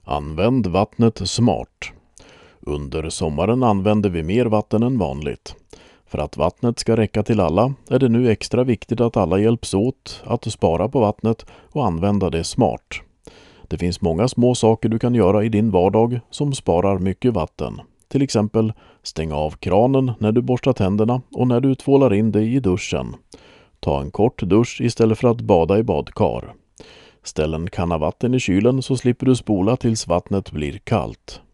Använd vattnet smart. Under sommaren använder vi mer vatten än vanligt. För att vattnet ska räcka till alla är det nu extra viktigt att alla hjälps åt att spara på vattnet och använda det smart. Det finns många små saker du kan göra i din vardag som sparar mycket vatten. Till exempel stänga av kranen när du borstar tänderna och när du tvålar in dig i duschen. Ta en kort dusch istället för att bada i badkar. Ställ en kanna vatten i kylen så slipper du spola tills vattnet blir kallt.